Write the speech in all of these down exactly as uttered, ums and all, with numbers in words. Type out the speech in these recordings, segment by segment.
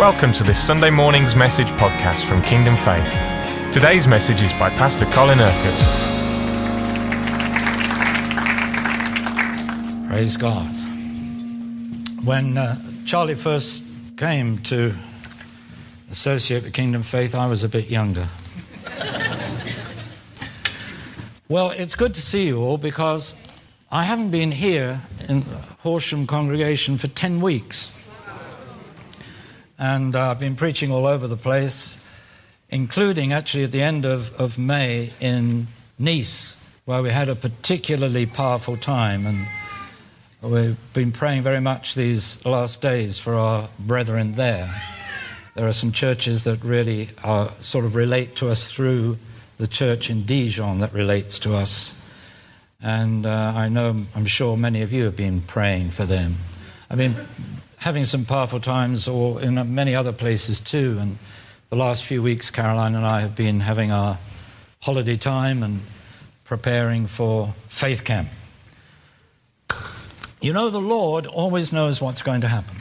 Welcome to this Sunday morning's message podcast from Kingdom Faith. Today's message is by Pastor Colin Urquhart. Praise God. When uh, Charlie first came to associate with Kingdom Faith, I was a bit younger. Well, it's good to see you all because I haven't been here in the Horsham congregation for ten weeks. And uh, I've been preaching all over the place, including actually at the end of, of May in Nice, where we had a particularly powerful time. And we've been praying very much these last days for our brethren there. There are some churches that really are, sort of relate to us through the church in Dijon that relates to us. And uh, I know, I'm sure many of you have been praying for them. I mean, having some powerful times or in many other places too. And the last few weeks, Caroline and I have been having our holiday time and preparing for Faith Camp. You know, the Lord always knows what's going to happen.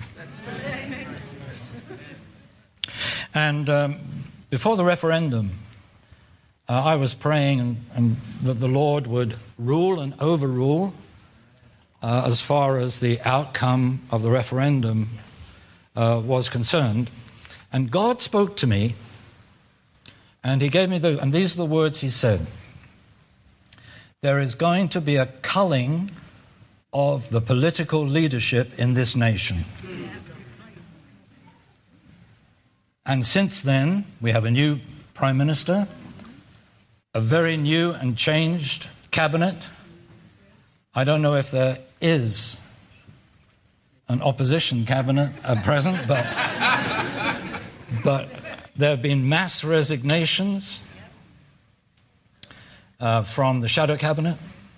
And um, before the referendum, uh, I was praying and, and that the Lord would rule and overrule Uh, as far as the outcome of the referendum uh, was concerned. And God spoke to me, and he gave me the, and these are the words he said. There is going to be a culling of the political leadership in this nation. And since then, we have a new prime minister, a very new and changed cabinet. I don't know if there is an opposition cabinet at present, but, but there have been mass resignations uh, from the shadow cabinet.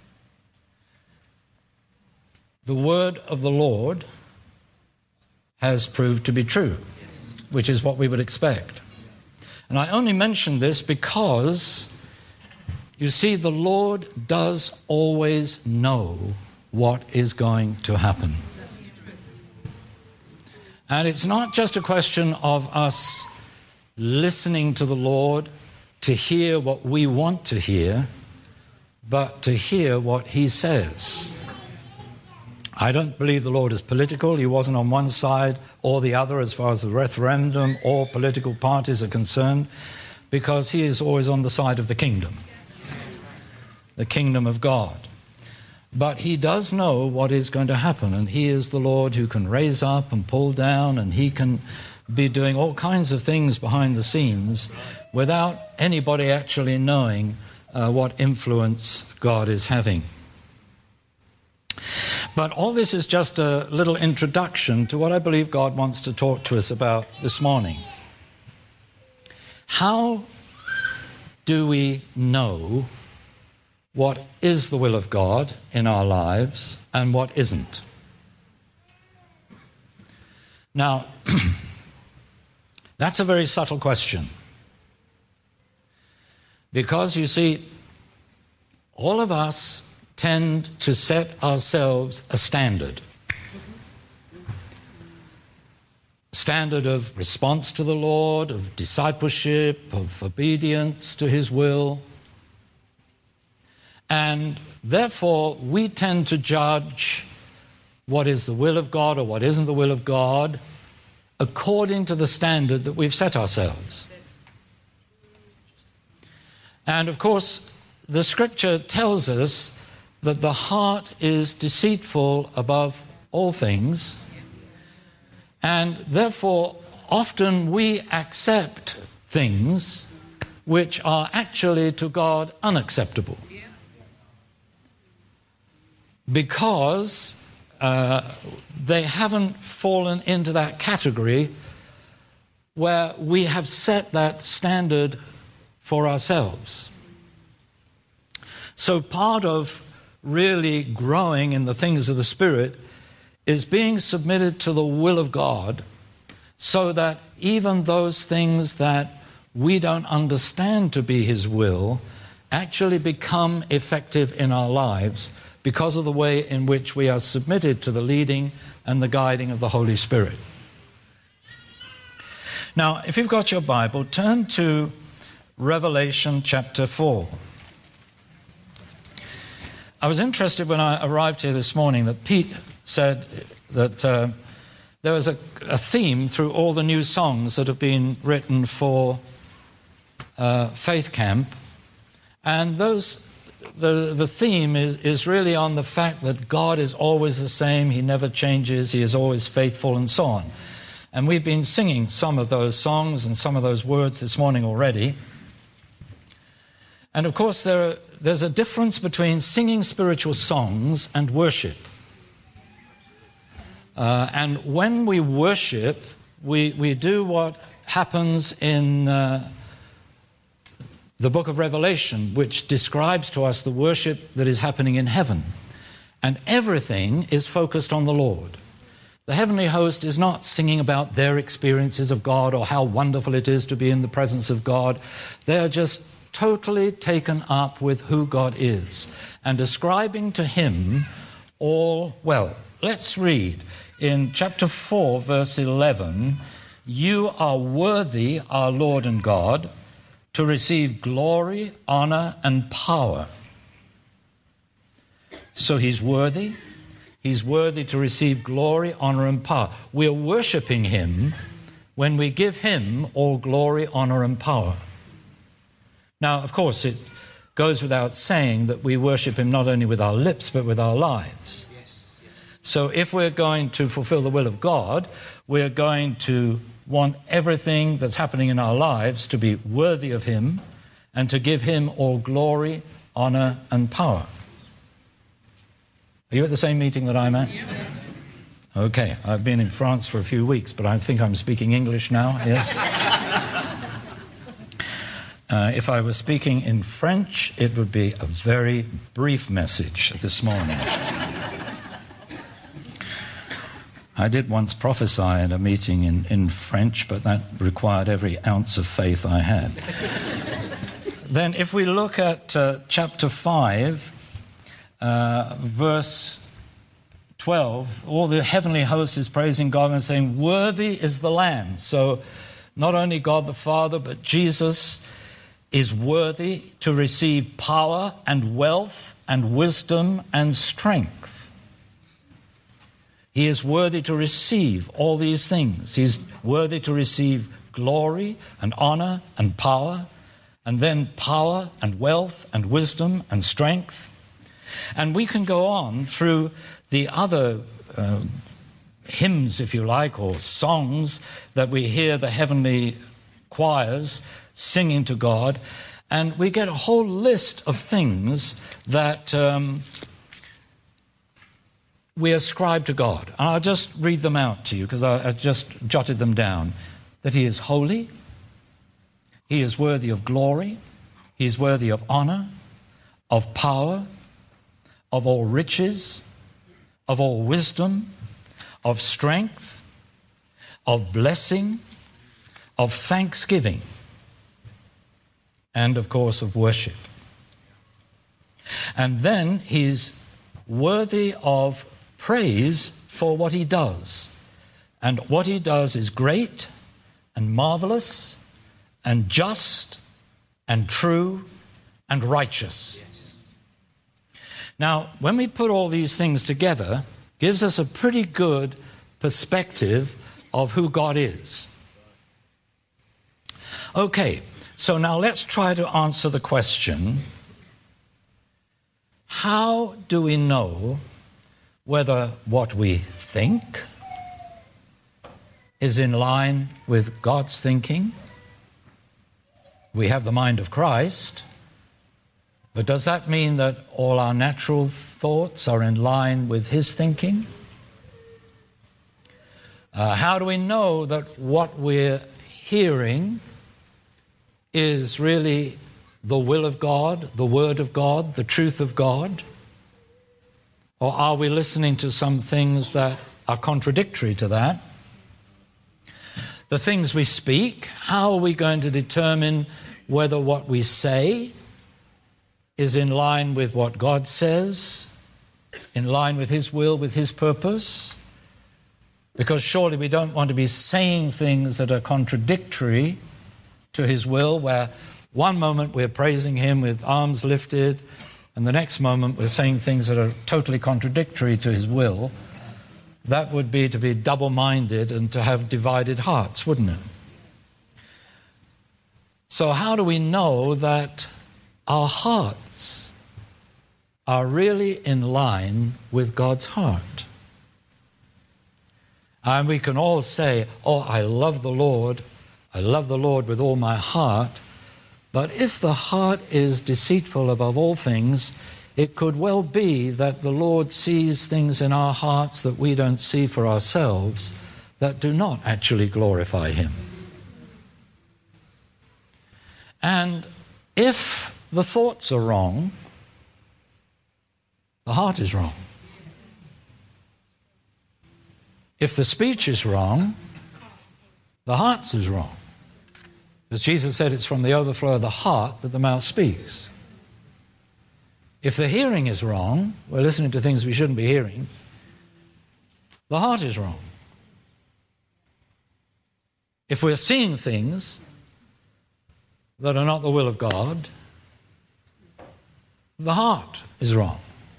The word of the Lord has proved to be true, which is what we would expect. And I only mention this because, you see, the Lord does always know what is going to happen. And it's not just a question of us listening to the Lord to hear what we want to hear, but to hear what he says. I don't believe the Lord is political. He wasn't on one side or the other as far as the referendum or political parties are concerned, because he is always on the side of the kingdom. The kingdom of God. But he does know what is going to happen, and he is the Lord who can raise up and pull down, and he can be doing all kinds of things behind the scenes without anybody actually knowing uh, what influence God is having. But all this is just a little introduction to what I believe God wants to talk to us about this morning. How do we know what is the will of God in our lives and what isn't? Now, that's a very subtle question. Because, you see, all of us tend to set ourselves a standard. Standard of response to the Lord, of discipleship, of obedience to his will. And therefore, we tend to judge what is the will of God or what isn't the will of God according to the standard that we've set ourselves. And of course, the scripture tells us that the heart is deceitful above all things, and therefore, often we accept things which are actually to God unacceptable. Because uh, they haven't fallen into that category where we have set that standard for ourselves. So part of really growing in the things of the Spirit is being submitted to the will of God, so that even those things that we don't understand to be his will actually become effective in our lives, because of the way in which we are submitted to the leading and the guiding of the Holy Spirit. Now, if you've got your Bible, turn to Revelation chapter four. I was interested when I arrived here this morning that Pete said that uh, there was a, a theme through all the new songs that have been written for uh, Faith Camp, and those the the theme is, is really on the fact that God is always the same, He never changes, He is always faithful, and so on. And we've been singing some of those songs and some of those words this morning already. And of course, there are, there's a difference between singing spiritual songs and worship. Uh, and when we worship, we, we do what happens in uh, the book of Revelation, which describes to us the worship that is happening in heaven. And everything is focused on the Lord. The heavenly host is not singing about their experiences of God or how wonderful it is to be in the presence of God. They are just totally taken up with who God is and ascribing to Him all, well, let's read in chapter four, verse eleven, "You are worthy, our Lord and God, to receive glory, honor, and power." So He's worthy. He's worthy to receive glory, honor, and power. We're worshiping Him when we give Him all glory, honor, and power. Now, of course, it goes without saying that we worship Him not only with our lips, but with our lives. Yes, yes. So if we're going to fulfill the will of God, we're going to want everything that's happening in our lives to be worthy of Him and to give Him all glory, honor, and power. Are you at the same meeting that I'm at? Okay, I've been in France for a few weeks, but I think I'm speaking English now, yes? Uh, if I were speaking in French, it would be a very brief message this morning. I did once prophesy at a meeting in, in French, but that required every ounce of faith I had. Then if we look at uh, chapter five, uh, verse twelve, all the heavenly host is praising God and saying, "Worthy is the Lamb." So not only God the Father, but Jesus is worthy to receive power and wealth and wisdom and strength. He is worthy to receive all these things. He's worthy to receive glory and honor and power, and then power and wealth and wisdom and strength. And we can go on through the other uh, hymns, if you like, or songs that we hear the heavenly choirs singing to God, and we get a whole list of things that um, we ascribe to God. And I'll just read them out to you because I, I just jotted them down. That He is holy, He is worthy of glory, He is worthy of honor, of power, of all riches, of all wisdom, of strength, of blessing, of thanksgiving, and, of course, of worship. And then He's worthy of praise for what He does. And what He does is great and marvelous and just and true and righteous. Yes. Now, when we put all these things together, it gives us a pretty good perspective of who God is. Okay. So now let's try to answer the question, how do we know whether what we think is in line with God's thinking? We have the mind of Christ, but does that mean that all our natural thoughts are in line with His thinking? Uh, how do we know that what we're hearing is really the will of God, the Word of God, the truth of God? Or are we listening to some things that are contradictory to that? The things we speak, how are we going to determine whether what we say is in line with what God says, in line with His will, with His purpose? Because surely we don't want to be saying things that are contradictory to his will, where one moment we're praising him with arms lifted, and the next moment we're saying things that are totally contradictory to his will. That would be to be double-minded and to have divided hearts, wouldn't it? So how do we know that our hearts are really in line with God's heart? And we can all say, oh, I love the Lord, I love the Lord with all my heart, but if the heart is deceitful above all things, it could well be that the Lord sees things in our hearts that we don't see for ourselves that do not actually glorify him. And if the thoughts are wrong, the heart is wrong. If the speech is wrong, the heart is wrong. As Jesus said, it's from the overflow of the heart that the mouth speaks. If the hearing is wrong, we're listening to things we shouldn't be hearing, the heart is wrong. If we're seeing things that are not the will of God, the heart is wrong.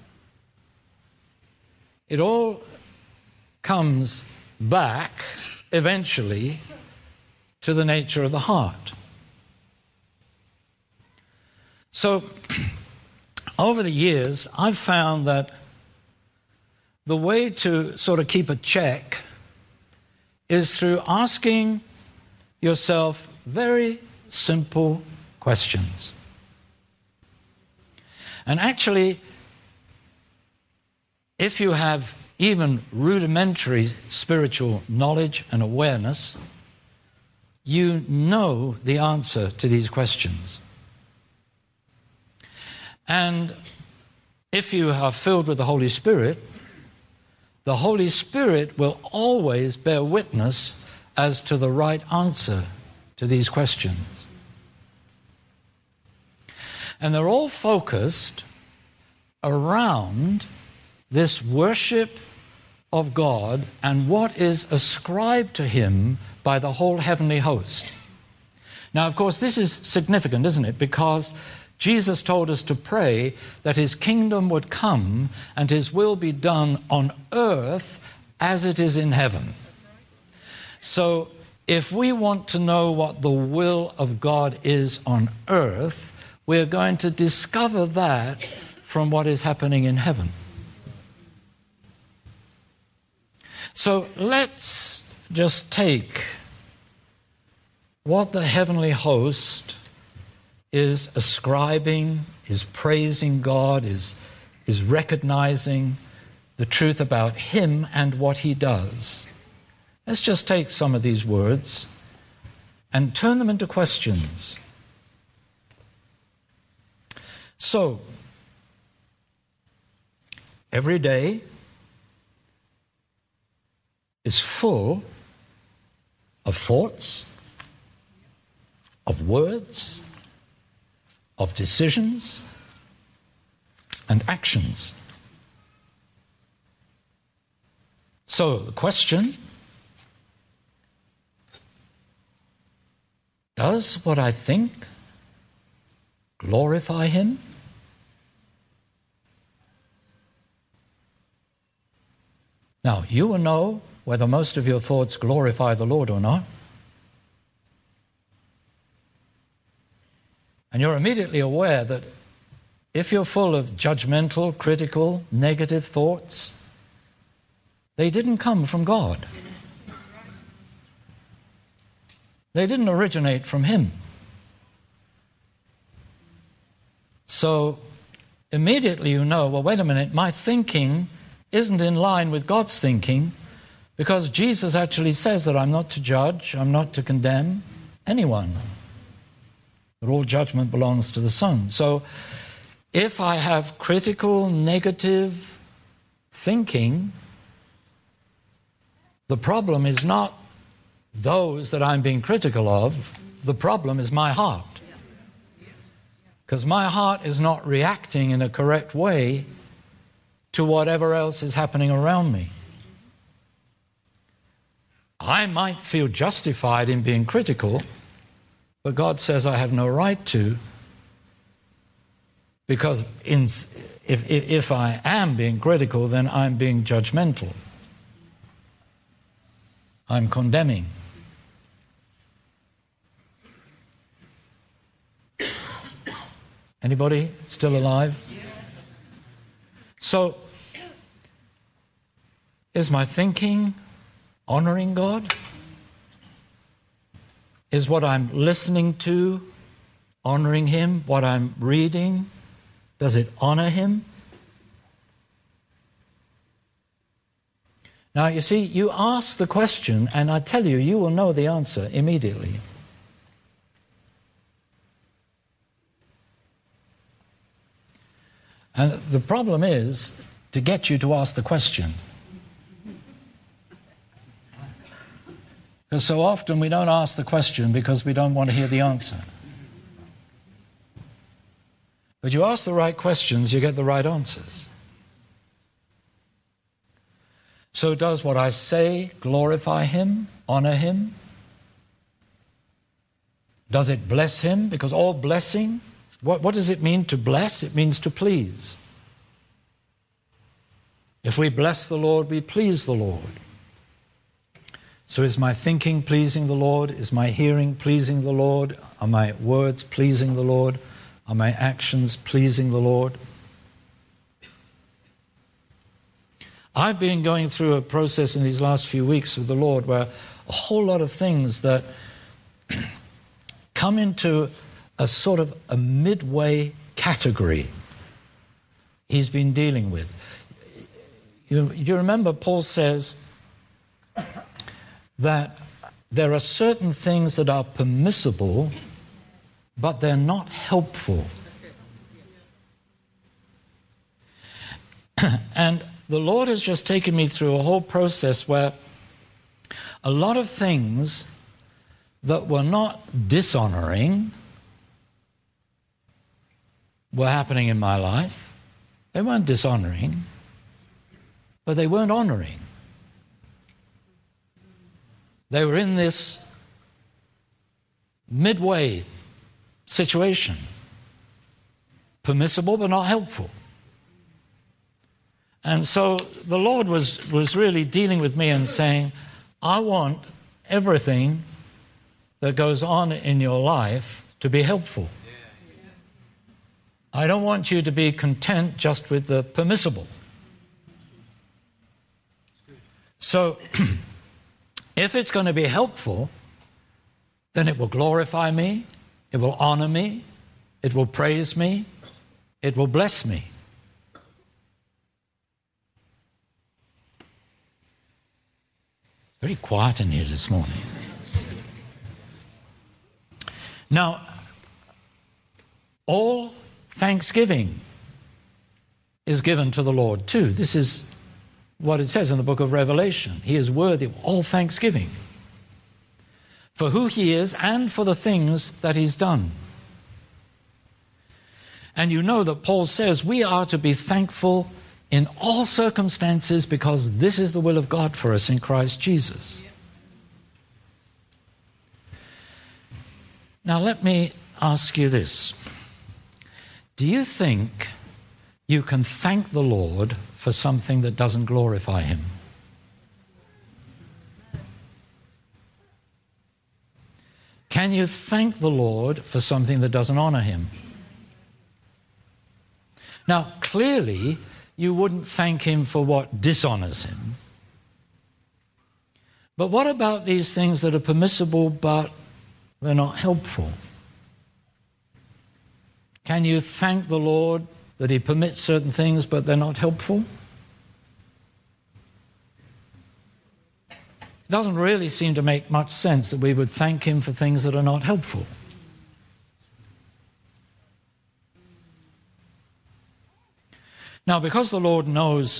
It all comes back eventually to the nature of the heart. So, over the years, I've found that the way to sort of keep a check is through asking yourself very simple questions. And actually, if you have even rudimentary spiritual knowledge and awareness, you know the answer to these questions. And if you are filled with the Holy Spirit, the Holy Spirit will always bear witness as to the right answer to these questions. And they're all focused around this worship of God and what is ascribed to him by the whole heavenly host. Now, of course, this is significant, isn't it? Because Jesus told us to pray that his kingdom would come and his will be done on earth as it is in heaven. So if we want to know what the will of God is on earth, we're going to discover that from what is happening in heaven. So let's just take what the heavenly host is ascribing, is praising God, is, is recognizing the truth about him and what he does. Let's just take some of these words and turn them into questions. So, every day is full of thoughts, of words, of decisions, and actions. So the question, does what I think glorify him? Now, you will know whether most of your thoughts glorify the Lord or not. And you're immediately aware that if you're full of judgmental, critical, negative thoughts, they didn't come from God. They didn't originate from him. So immediately you know, well, wait a minute, my thinking isn't in line with God's thinking, because Jesus actually says that I'm not to judge, I'm not to condemn anyone. That all judgment belongs to the Son. So if I have critical, negative thinking, the problem is not those that I'm being critical of, the problem is my heart. Because my heart is not reacting in a correct way to whatever else is happening around me. I might feel justified in being critical, but God says I have no right to, because in, if, if, if I am being critical, then I'm being judgmental. I'm condemning. Anybody still alive? So, is my thinking honoring God? Is what I'm listening to honoring Him? What I'm reading, does it honor Him? Now, you see, you ask the question, and I tell you, you will know the answer immediately. And the problem is to get you to ask the question. Because so often we don't ask the question because we don't want to hear the answer. But you ask the right questions, you get the right answers. So does what I say glorify Him, honor Him? Does it bless Him? Because all blessing, what, what does it mean to bless? It means to please. If we bless the Lord, we please the Lord. So is my thinking pleasing the Lord? Is my hearing pleasing the Lord? Are my words pleasing the Lord? Are my actions pleasing the Lord? I've been going through a process in these last few weeks with the Lord where a whole lot of things that come into a sort of a midway category He's been dealing with. You, you remember Paul says that there are certain things that are permissible, but they're not helpful. And the Lord has just taken me through a whole process where a lot of things that were not dishonoring were happening in my life. They weren't dishonoring, but they weren't honoring. They were in this midway situation. Permissible, but not helpful. And so the Lord was, was really dealing with me and saying, I want everything that goes on in your life to be helpful. I don't want you to be content just with the permissible. So, if it's going to be helpful, then it will glorify me, it will honor me, it will praise me, it will bless me. Very quiet in here this morning. Now, all thanksgiving is given to the Lord too. This is what it says in the book of Revelation. He is worthy of all thanksgiving for who He is and for the things that He's done. And you know that Paul says we are to be thankful in all circumstances because this is the will of God for us in Christ Jesus. Now let me ask you this. Do you think you can thank the Lord for something that doesn't glorify Him? Can you thank the Lord for something that doesn't honor Him? Now, clearly, you wouldn't thank Him for what dishonors Him. But what about these things that are permissible but they're not helpful? Can you thank the Lord that He permits certain things but they're not helpful? It doesn't really seem to make much sense that we would thank Him for things that are not helpful. Now, because the Lord knows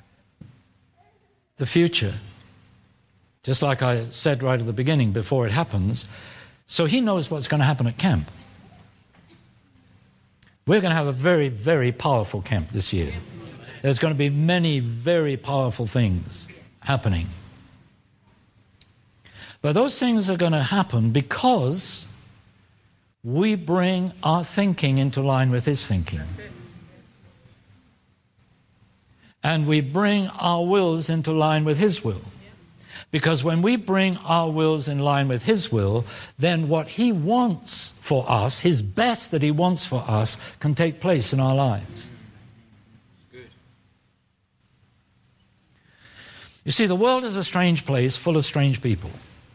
the future, just like I said right at the beginning before it happens, so He knows what's going to happen at camp. We're going to have a very, very powerful camp this year. There's going to be many very powerful things happening. But those things are going to happen because we bring our thinking into line with his thinking. And we bring our wills into line with his will. Because when we bring our wills in line with his will, then what he wants for us, his best that he wants for us, can take place in our lives. You see, the world is a strange place full of strange people.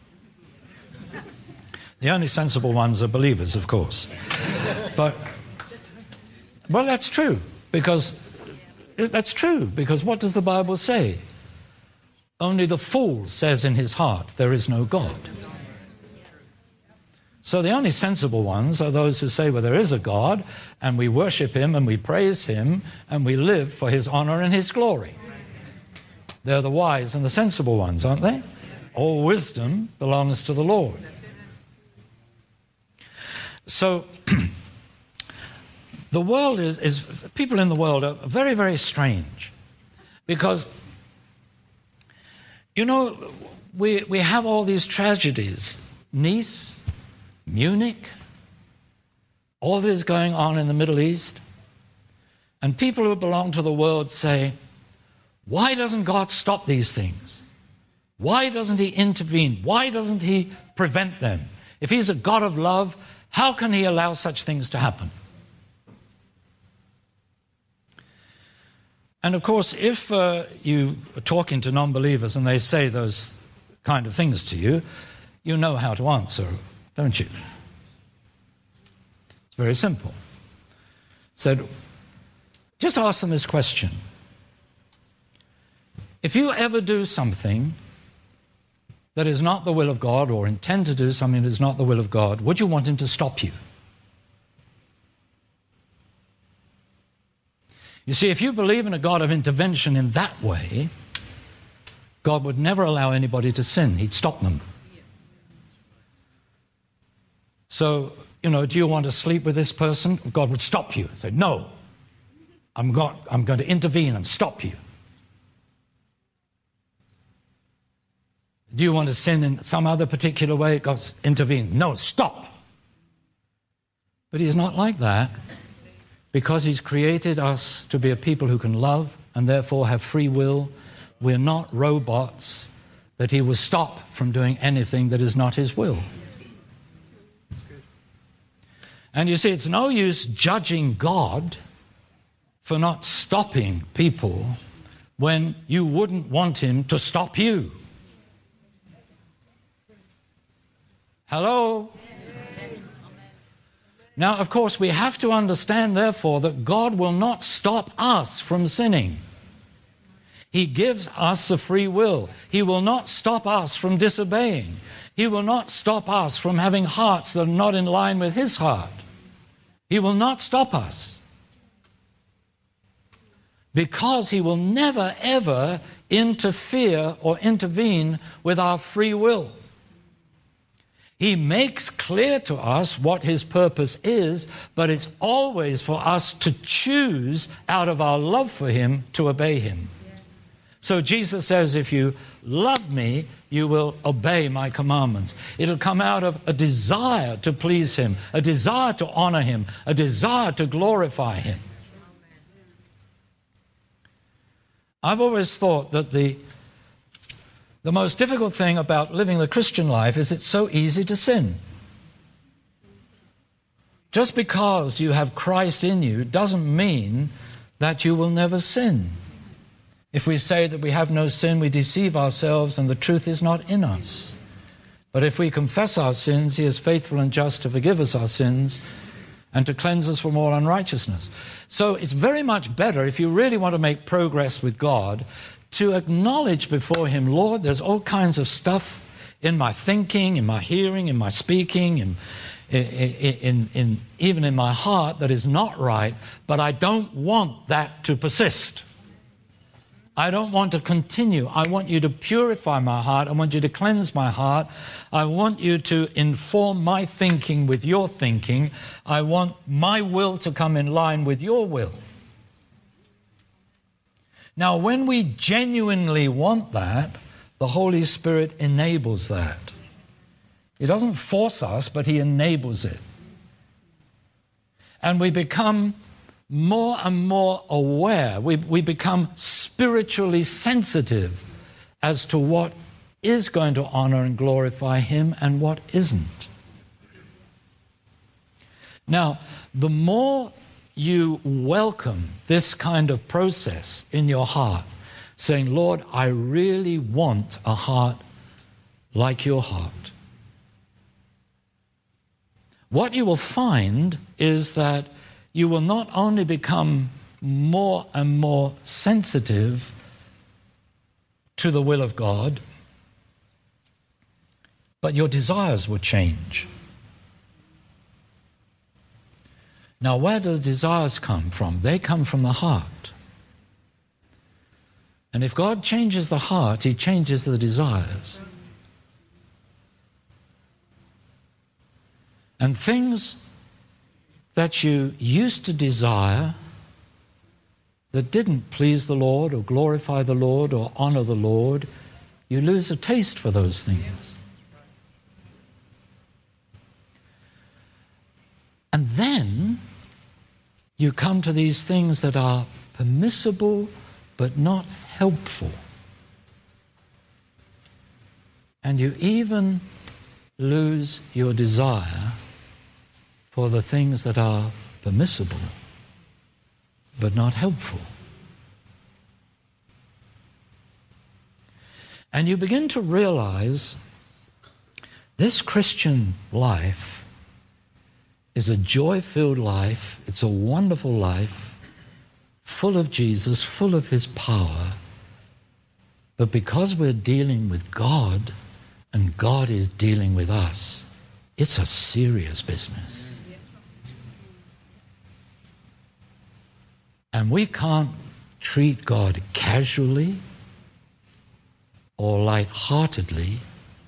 The only sensible ones are believers, of course. But, well, that's true, because that's true, because what does the Bible say? Only the fool says in his heart, there is no God. So the only sensible ones are those who say, well, there is a God, and we worship him, and we praise him, and we live for his honor and his glory. They're the wise and the sensible ones, aren't they? All wisdom belongs to the Lord. So the world is, is, people in the world are very, very strange. Because, you know, we, we have all these tragedies. Nice, Munich, all this going on in the Middle East. And people who belong to the world say, why doesn't God stop these things? Why doesn't he intervene? Why doesn't he prevent them? If he's a God of love, how can he allow such things to happen? And of course, if uh, you are talking to non-believers and they say those kind of things to you, you know how to answer, don't you? It's very simple. So just ask them this question. If you ever do something that is not the will of God, or intend to do something that is not the will of God, would you want him to stop you? You see, if you believe in a God of intervention in that way, God would never allow anybody to sin. He'd stop them. So, you know, do you want to sleep with this person? God would stop you. Say, no, I'm, got, I'm going to intervene and stop you. Do you want to sin in some other particular way? God intervenes. No, stop. But he's not like that, because he's created us to be a people who can love and therefore have free will. We're not robots that he will stop from doing anything that is not his will. And you see, it's no use judging God for not stopping people when you wouldn't want him to stop you. Hello? Now, of course, we have to understand, therefore, that God will not stop us from sinning. He gives us a free will. He will not stop us from disobeying. He will not stop us from having hearts that are not in line with his heart. He will not stop us. Because he will never, ever interfere or intervene with our free will. He makes clear to us what his purpose is, but it's always for us to choose out of our love for him to obey him. Yes. So Jesus says, if you love me, you will obey my commandments. It'll come out of a desire to please him, a desire to honor him, a desire to glorify him. I've always thought that the The most difficult thing about living the Christian life is it's so easy to sin. Just because you have Christ in you doesn't mean that you will never sin. If we say that we have no sin, we deceive ourselves and the truth is not in us. But if we confess our sins, he is faithful and just to forgive us our sins and to cleanse us from all unrighteousness. So it's very much better, if you really want to make progress with God, to acknowledge before him, Lord, there's all kinds of stuff in my thinking, in my hearing, in my speaking, in, in, in, in, even in my heart that is not right, but I don't want that to persist. I don't want to continue. I want you to purify my heart. I want you to cleanse my heart. I want you to inform my thinking with your thinking. I want my will to come in line with your will. Now, when we genuinely want that, the Holy Spirit enables that. He doesn't force us, but he enables it. And we become more and more aware. We, we become spiritually sensitive as to what is going to honor and glorify him and what isn't. Now, the more you welcome this kind of process in your heart, saying, Lord, I really want a heart like your heart, what you will find is that you will not only become more and more sensitive to the will of God, but your desires will change. Now, where do the desires come from? They come from the heart. And if God changes the heart, he changes the desires. And things that you used to desire that didn't please the Lord or glorify the Lord or honor the Lord, you lose a taste for those things. And then you come to these things that are permissible but not helpful. And you even lose your desire for the things that are permissible but not helpful. And you begin to realize this Christian life is a joy-filled life. It's a wonderful life, full of Jesus, full of his power. But because we're dealing with God and God is dealing with us, it's a serious business. And we can't treat God casually or lightheartedly.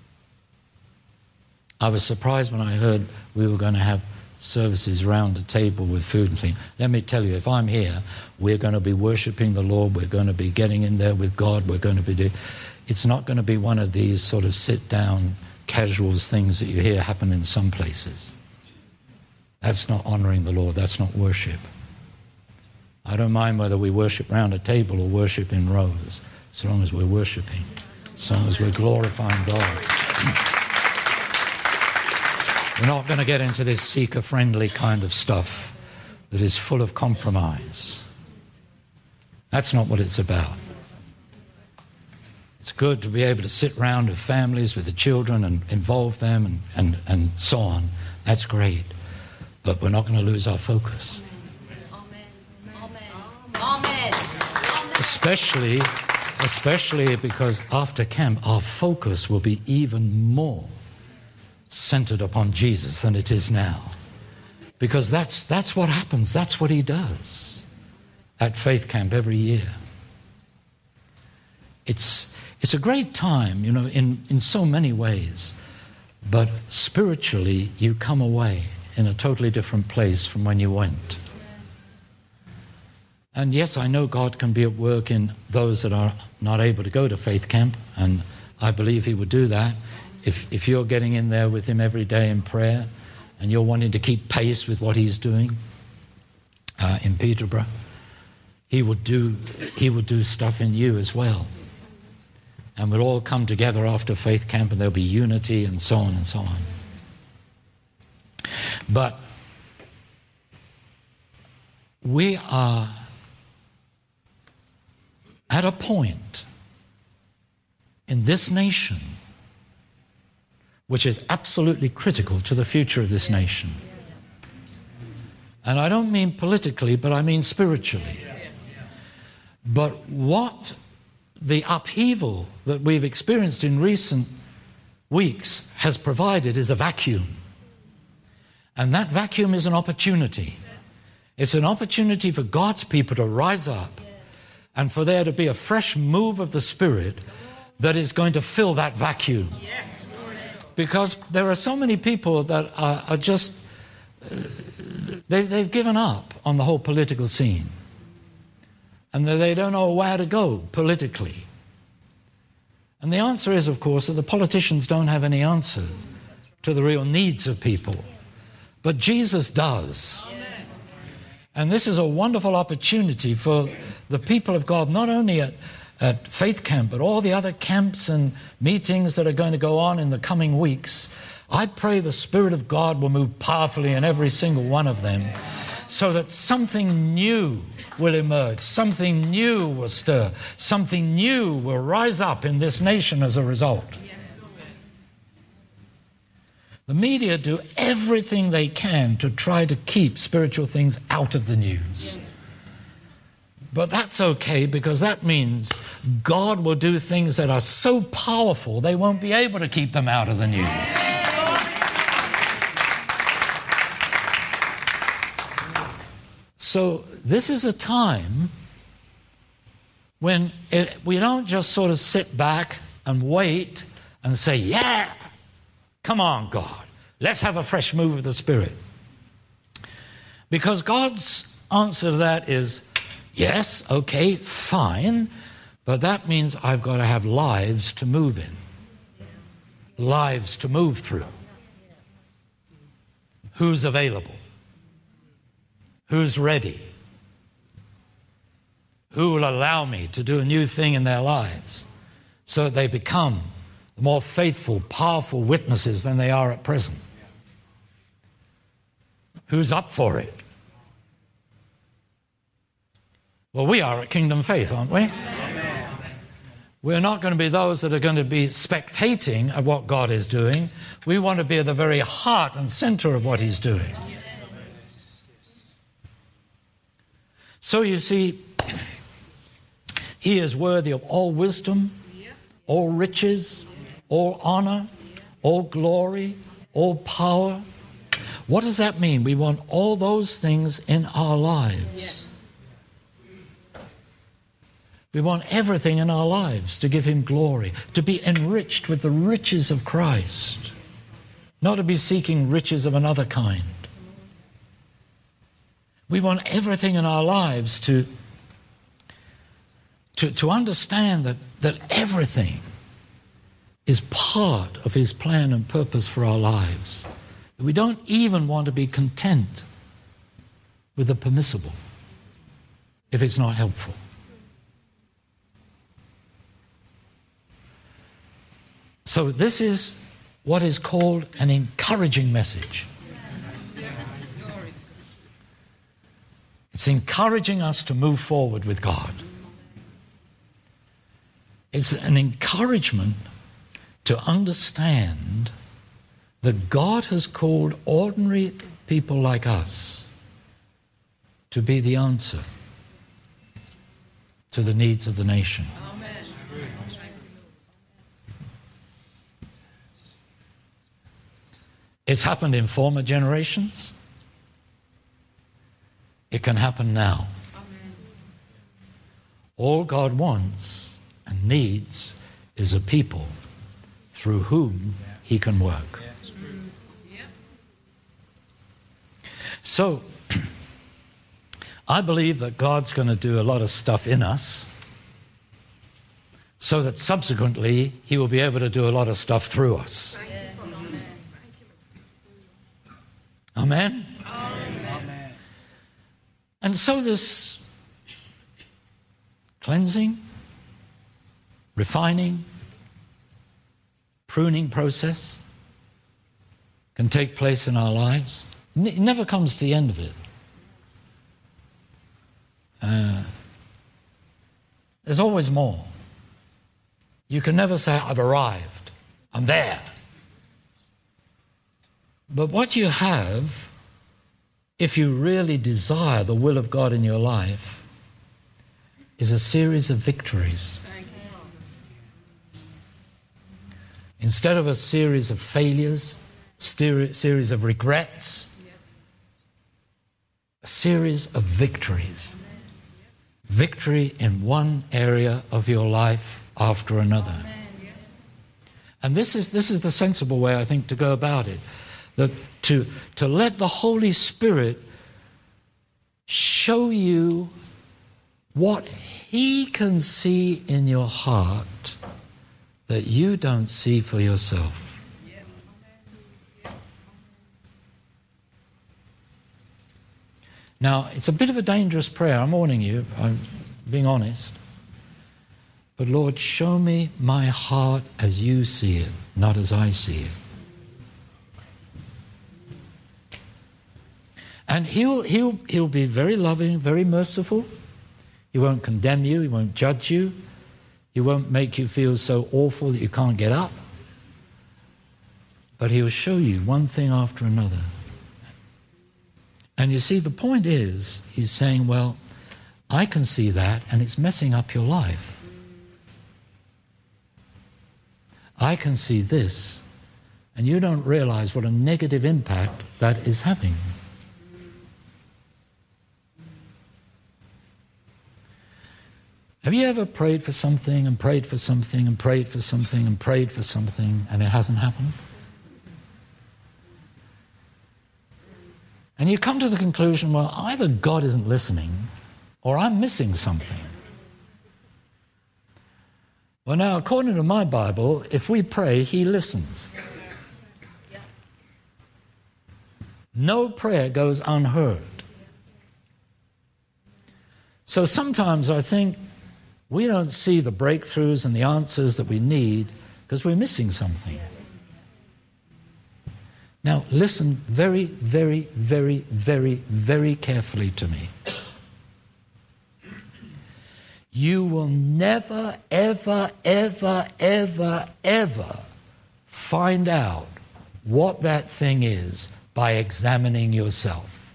I was surprised when I heard we were going to have services round the table with food and things. Let me tell you, if I'm here, we're going to be worshiping the Lord, we're going to be getting in there with God, we're going to be doing... It's not going to be one of these sort of sit-down, casual things that you hear happen in some places. That's not honoring the Lord, that's not worship. I don't mind whether we worship round a table or worship in rows, as long as we're worshiping, as long as we're glorifying God. We're not going to get into this seeker-friendly kind of stuff that is full of compromise. That's not what it's about. It's good to be able to sit round with families, with the children, and involve them and, and, and so on. That's great. But we're not going to lose our focus. Amen. Especially, especially because after camp, our focus will be even more centered upon Jesus than it is now. Because that's that's what happens. That's what he does at Faith Camp every year. It's it's a great time, you know, in, in so many ways. But spiritually, you come away in a totally different place from when you went. And yes, I know God can be at work in those that are not able to go to Faith Camp, and I believe he would do that. If if you're getting in there with him every day in prayer and you're wanting to keep pace with what he's doing uh, in Peterborough, he would do he would do stuff in you as well. And we'll all come together after Faith Camp and there'll be unity and so on and so on. But we are at a point in this nation which is absolutely critical to the future of this nation. And I don't mean politically, but I mean spiritually. But what the upheaval that we've experienced in recent weeks has provided is a vacuum. And that vacuum is an opportunity. It's an opportunity for God's people to rise up and for there to be a fresh move of the Spirit that is going to fill that vacuum. Because there are so many people that are, are just, uh, they, they've given up on the whole political scene. And they don't know where to go politically. And the answer is, of course, that the politicians don't have any answer to to the real needs of people. But Jesus does. And this is a wonderful opportunity for the people of God, not only at, at Faith Camp, but all the other camps and meetings that are going to go on in the coming weeks. I pray the Spirit of God will move powerfully in every single one of them, so that something new will emerge, something new will stir, something new will rise up in this nation as a result. The media do everything they can to try to keep spiritual things out of the news. But that's okay, because that means God will do things that are so powerful they won't be able to keep them out of the news. So this is a time when it, we don't just sort of sit back and wait and say, yeah, come on, God, let's have a fresh move of the Spirit. Because God's answer to that is, yes, okay, fine, but that means I've got to have lives to move in, lives to move through. Who's available? Who's ready? Who will allow me to do a new thing in their lives so that they become more faithful, powerful witnesses than they are at present? Who's up for it? Well, we are at Kingdom Faith, aren't we? Amen. We're not going to be those that are going to be spectating at what God is doing. We want to be at the very heart and center of what He's doing. So you see, He is worthy of all wisdom, all riches, all honor, all glory, all power. What does that mean? We want all those things in our lives. We want everything in our lives to give Him glory, to be enriched with the riches of Christ, not to be seeking riches of another kind. We want everything in our lives to, to, to understand that, that everything is part of His plan and purpose for our lives. We don't even want to be content with the permissible if it's not helpful. So this is what is called an encouraging message. It's encouraging us to move forward with God. It's an encouragement to understand that God has called ordinary people like us to be the answer to the needs of the nation. Amen. It's happened in former generations. It can happen now. Amen. All God wants and needs is a people through whom He can work. So, I believe that God's going to do a lot of stuff in us so that subsequently He will be able to do a lot of stuff through us. Amen? Amen. And so this cleansing, refining, pruning process can take place in our lives. It never comes to the end of it. Uh, there's always more. You can never say, I've arrived, I'm there. But what you have, if you really desire the will of God in your life, is a series of victories. Instead of a series of failures, series of regrets, a series of victories. Victory in one area of your life after another. And this is this is the sensible way, I think, to go about it. That to, to let the Holy Spirit show you what He can see in your heart that you don't see for yourself. Now, it's a bit of a dangerous prayer, I'm warning you, I'm being honest. But Lord, show me my heart as you see it, not as I see it. And he'll, he'll, he'll be very loving, very merciful. He won't condemn you, he won't judge you. He won't make you feel so awful that you can't get up. But he'll show you one thing after another. And you see, the point is, he's saying, well, I can see that and it's messing up your life. I can see this and you don't realize what a negative impact that is having. Have you ever prayed for something and prayed for something and prayed for something and prayed for something and it hasn't happened? And you come to the conclusion, well, either God isn't listening or I'm missing something. Well, now, according to my Bible, if we pray, he listens. No prayer goes unheard. So sometimes I think we don't see the breakthroughs and the answers that we need because we're missing something. Now, listen very, very, very, very, very carefully to me. You will never, ever, ever, ever, ever find out what that thing is by examining yourself.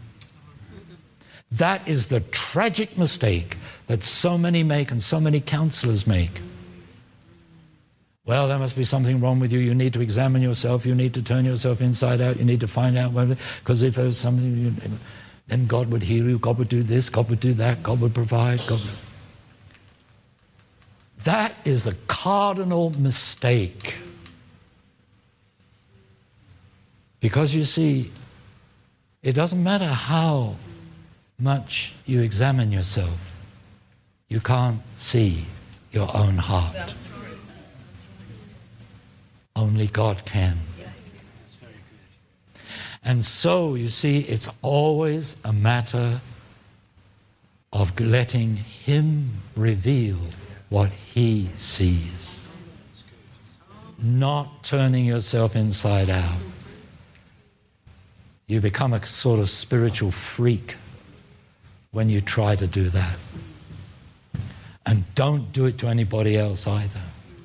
That is the tragic mistake that so many make and so many counselors make. Well, there must be something wrong with you. You need to examine yourself. You need to turn yourself inside out. You need to find out whether, because if there's something, you, then God would heal you. God would do this. God would do that. God would provide. God would... That is the cardinal mistake. Because you see, it doesn't matter how much you examine yourself, you can't see your own heart. Only God can. And so, you see, it's always a matter of letting him reveal what he sees. Not turning yourself inside out. You become a sort of spiritual freak when you try to do that. And don't do it to anybody else either.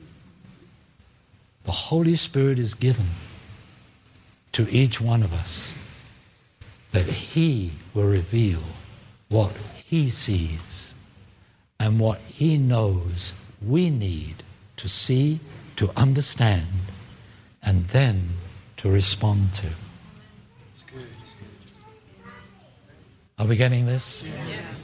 The Holy Spirit is given to each one of us that he will reveal what he sees and what he knows we need to see, to understand, and then to respond to. It's good, it's good. Are we getting this? Yes.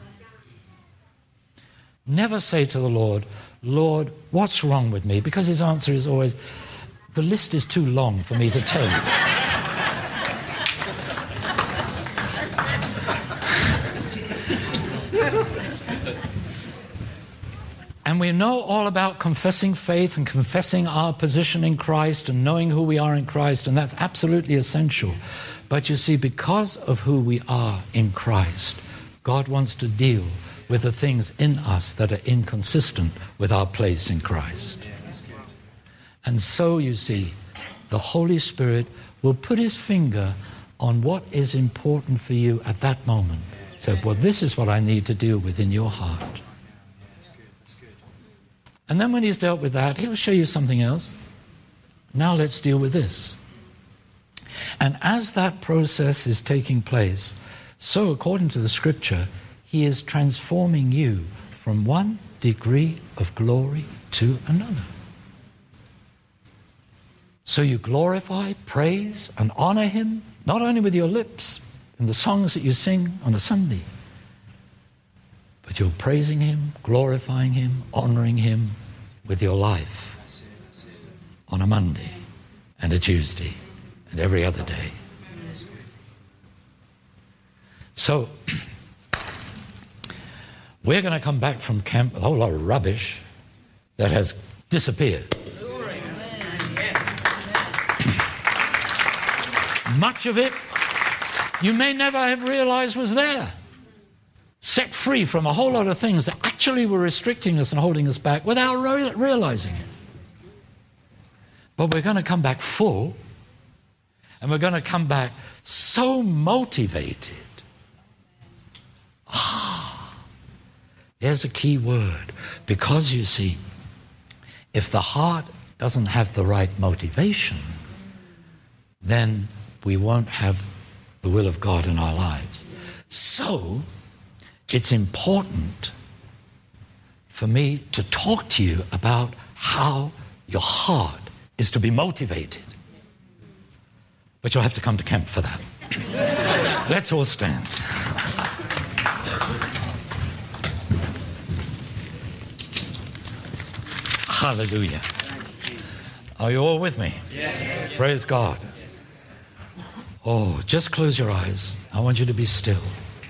Never say to the Lord, Lord, what's wrong with me? Because his answer is always, the list is too long for me to take. And we know all about confessing faith and confessing our position in Christ and knowing who we are in Christ, and that's absolutely essential. But you see, because of who we are in Christ, God wants to deal with the things in us that are inconsistent with our place in Christ. And so, you see, the Holy Spirit will put his finger on what is important for you at that moment. Says, well, this is what I need to deal with in your heart. And then when he's dealt with that, he'll show you something else. Now let's deal with this. And as that process is taking place, so according to the scripture, he is transforming you from one degree of glory to another. So you glorify, praise, and honor him, not only with your lips and the songs that you sing on a Sunday, but you're praising him, glorifying him, honoring him with your life on a Monday and a Tuesday and every other day. So, we're going to come back from camp with a whole lot of rubbish that has disappeared. Much of it you may never have realized was there. Set free from a whole lot of things that actually were restricting us and holding us back without re- realizing it. But we're going to come back full, and we're going to come back so motivated. Ah, there's a key word. Because you see, if the heart doesn't have the right motivation, then we won't have the will of God in our lives. So, it's important for me to talk to you about how your heart is to be motivated. But you'll have to come to camp for that. Let's all stand. Hallelujah. Are you all with me? Yes. Praise God. Oh, just close your eyes. I want you to be still.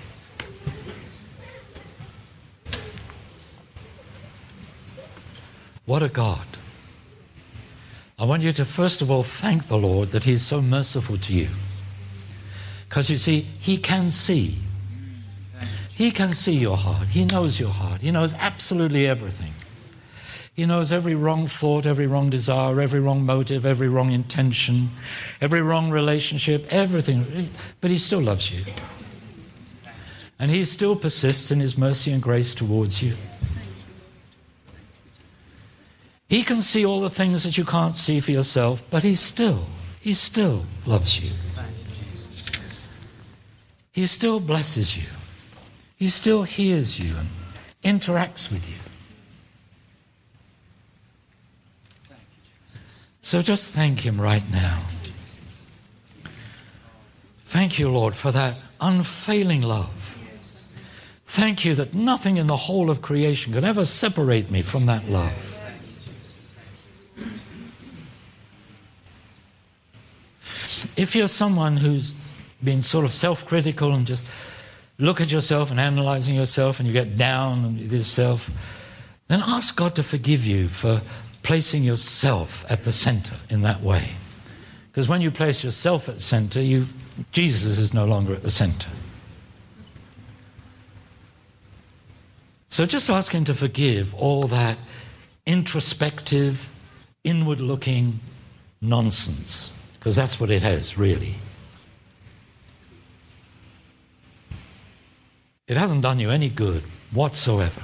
What a God. I want you to first of all thank the Lord that He's so merciful to you. Because you see, He can see. He can see your heart. He knows your heart. He knows absolutely everything. He knows every wrong thought, every wrong desire, every wrong motive, every wrong intention, every wrong relationship, everything. But He still loves you. And He still persists in His mercy and grace towards you. He can see all the things that you can't see for yourself, but He still, He still loves you. He still blesses you. He still hears you and interacts with you. So just thank Him right now. Thank you, Lord, for that unfailing love. Thank you that nothing in the whole of creation could ever separate me from that love. If you're someone who's been sort of self-critical and just look at yourself and analyzing yourself and you get down on yourself, then ask God to forgive you for placing yourself at the center in that way. Because when you place yourself at the center, you, Jesus is no longer at the center. So just ask Him to forgive all that introspective, inward-looking nonsense. Because that's what it has, really. It hasn't done you any good whatsoever.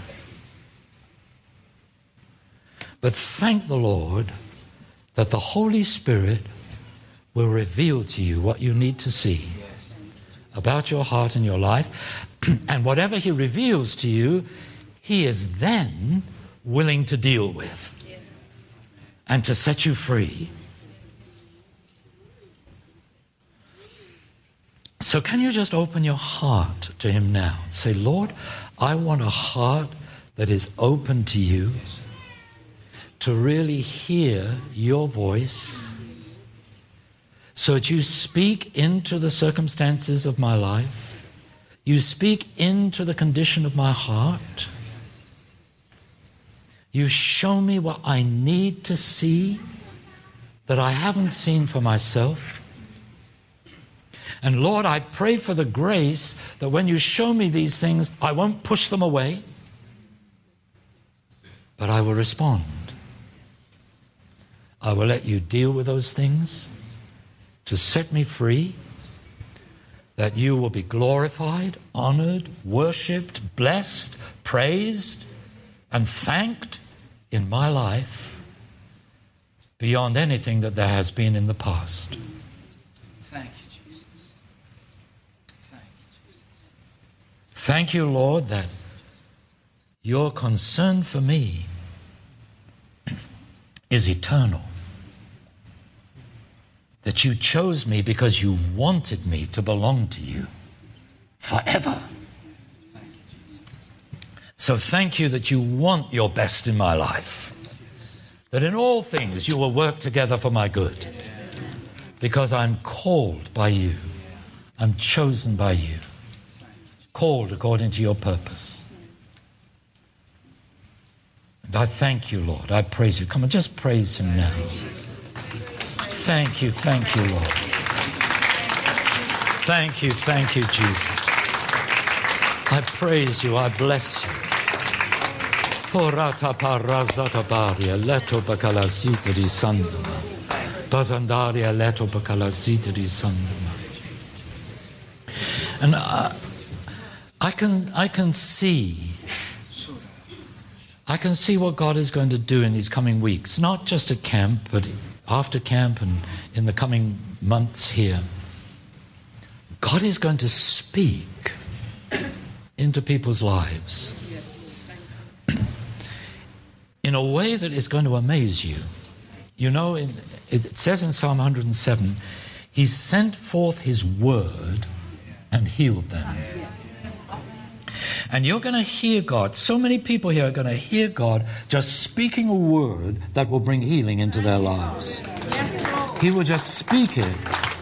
But thank the Lord that the Holy Spirit will reveal to you what you need to see about your heart and your life. And whatever He reveals to you, He is then willing to deal with and to set you free. So can you just open your heart to Him now? Say, Lord, I want a heart that is open to you, to really hear your voice, so that you speak into the circumstances of my life, you speak into the condition of my heart, you show me what I need to see that I haven't seen for myself. And Lord, I pray for the grace that when you show me these things, I won't push them away, but I will respond. I will let you deal with those things to set me free, that you will be glorified, honored, worshipped, blessed, praised, and thanked in my life beyond anything that there has been in the past. Thank you, Jesus. Thank you, Jesus. Thank you, Lord, that your concern for me is eternal. That you chose me because you wanted me to belong to you forever. So thank you that you want your best in my life. That in all things you will work together for my good. Because I'm called by you. I'm chosen by you. Called according to your purpose. And I thank you, Lord. I praise you. Come on, just praise him now. Thank you, thank you, Lord. Thank you, thank you, Jesus. I praise you, I bless you. Porata parazata baria, leto bacalazita di sandama. Bazandaria leto bacalazita di sandama. And I, I can I can see I can see what God is going to do in these coming weeks, not just at camp, but after camp and in the coming months here. God is going to speak into people's lives in a way that is going to amaze you. You know, in, it says in Psalm one hundred seven, He sent forth His word and healed them. And you're going to hear God. So many people here are going to hear God just speaking a word that will bring healing into their lives. He will just speak it.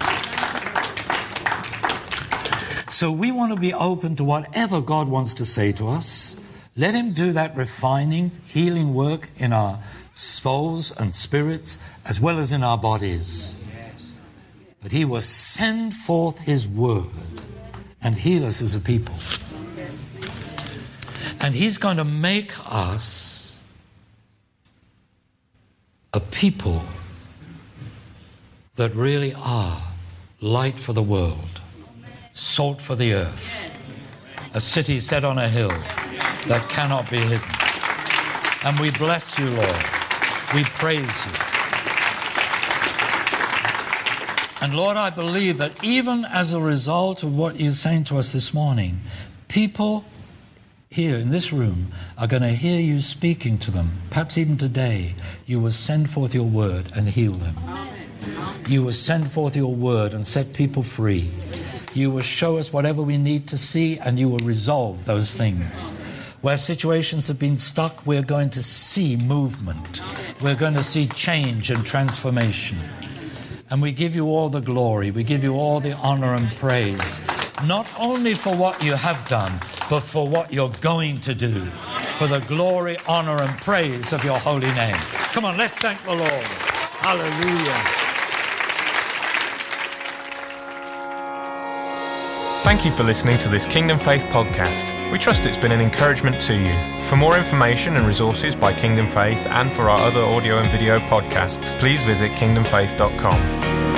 So we want to be open to whatever God wants to say to us. Let Him do that refining, healing work in our souls and spirits as well as in our bodies. But He will send forth His word and heal us as a people. And He's going to make us a people that really are light for the world, salt for the earth, a city set on a hill that cannot be hidden. And we bless you, Lord. We praise you. And Lord, I believe that even as a result of what you're saying to us this morning, people here in this room are going to hear you speaking to them. Perhaps even today, you will send forth your word and heal them. You will send forth your word and set people free. You will show us whatever we need to see, and you will resolve those things. Where situations have been stuck, we're going to see movement. We're going to see change and transformation. And we give you all the glory. We give you all the honor and praise, not only for what you have done, but for what you're going to do, for the glory, honor, and praise of your holy name. Come on, let's thank the Lord. Hallelujah. Thank you for listening to this Kingdom Faith podcast. We trust it's been an encouragement to you. For more information and resources by Kingdom Faith and for our other audio and video podcasts, please visit kingdom faith dot com.